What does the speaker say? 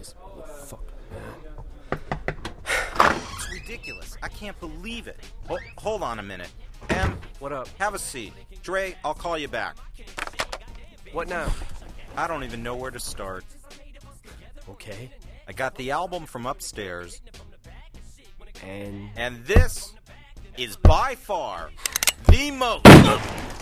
This fuck. It's ridiculous. I can't believe it. Hold on a minute. Em, What up? have a seat. Dre, I'll call you back. What now? I don't even know where to start. Okay. I got the album from upstairs, And and this is by far the most